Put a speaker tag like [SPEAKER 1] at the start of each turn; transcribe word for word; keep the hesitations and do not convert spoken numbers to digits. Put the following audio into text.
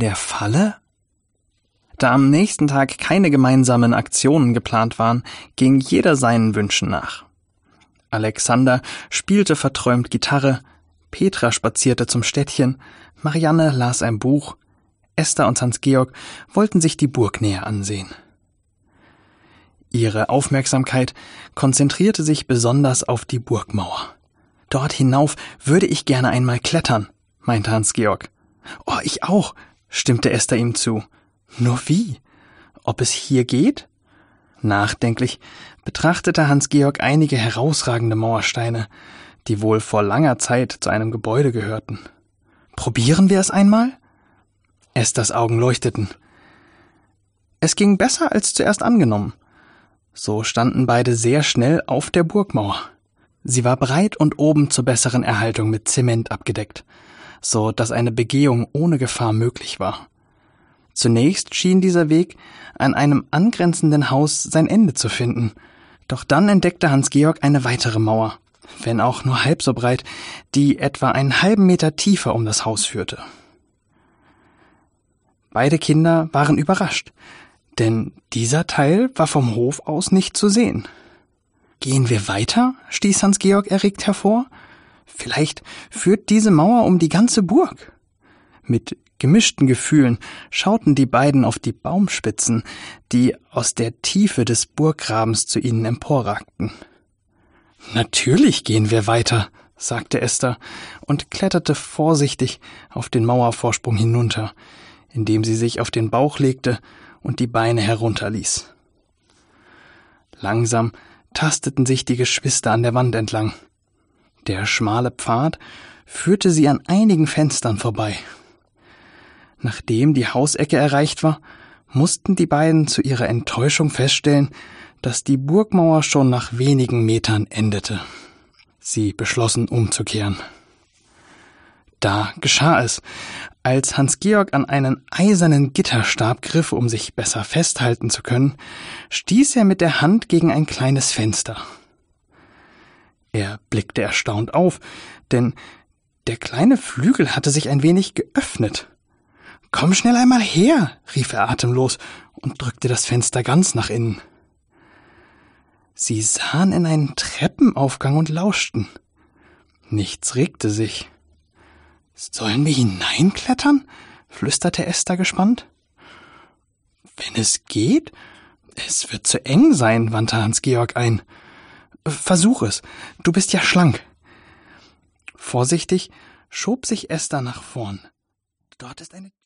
[SPEAKER 1] der Falle? Da am nächsten Tag keine gemeinsamen Aktionen geplant waren, ging jeder seinen Wünschen nach. Alexander spielte verträumt Gitarre, Petra spazierte zum Städtchen, Marianne las ein Buch, Esther und Hans-Georg wollten sich die Burg näher ansehen. Ihre Aufmerksamkeit konzentrierte sich besonders auf die Burgmauer. »Dort hinauf würde ich gerne einmal klettern«, meinte Hans-Georg. »Oh, ich auch«, stimmte Esther ihm zu. »Nur wie? Ob es hier geht?« Nachdenklich betrachtete Hans-Georg einige herausragende Mauersteine, die wohl vor langer Zeit zu einem Gebäude gehörten. »Probieren wir es einmal?« Esthers Augen leuchteten. Es ging besser als zuerst angenommen. So standen beide sehr schnell auf der Burgmauer. Sie war breit und oben zur besseren Erhaltung mit Zement abgedeckt, so dass eine Begehung ohne Gefahr möglich war. Zunächst schien dieser Weg an einem angrenzenden Haus sein Ende zu finden, doch dann entdeckte Hans-Georg eine weitere Mauer, wenn auch nur halb so breit, die etwa einen halben Meter tiefer um das Haus führte. Beide Kinder waren überrascht, denn dieser Teil war vom Hof aus nicht zu sehen. »Gehen wir weiter?« stieß Hans-Georg erregt hervor. »Vielleicht führt diese Mauer um die ganze Burg.« Mit gemischten Gefühlen schauten die beiden auf die Baumspitzen, die aus der Tiefe des Burggrabens zu ihnen emporragten. »Natürlich gehen wir weiter«, sagte Esther und kletterte vorsichtig auf den Mauervorsprung hinunter, indem sie sich auf den Bauch legte und die Beine herunterließ. Langsam tasteten sich die Geschwister an der Wand entlang. Der schmale Pfad führte sie an einigen Fenstern vorbei. Nachdem die Hausecke erreicht war, mussten die beiden zu ihrer Enttäuschung feststellen, dass die Burgmauer schon nach wenigen Metern endete. Sie beschlossen, umzukehren. Da geschah es. Als Hans-Georg an einen eisernen Gitterstab griff, um sich besser festhalten zu können, stieß er mit der Hand gegen ein kleines Fenster. Er blickte erstaunt auf, denn der kleine Flügel hatte sich ein wenig geöffnet. »Komm schnell einmal her«, rief er atemlos und drückte das Fenster ganz nach innen. Sie sahen in einen Treppenaufgang und lauschten. Nichts regte sich. »Sollen wir hineinklettern?« flüsterte Esther gespannt. »Wenn es geht? Es wird zu eng sein«, wandte Hans-Georg ein. »Versuch es, du bist ja schlank.« Vorsichtig schob sich Esther nach vorn. »Dort ist eine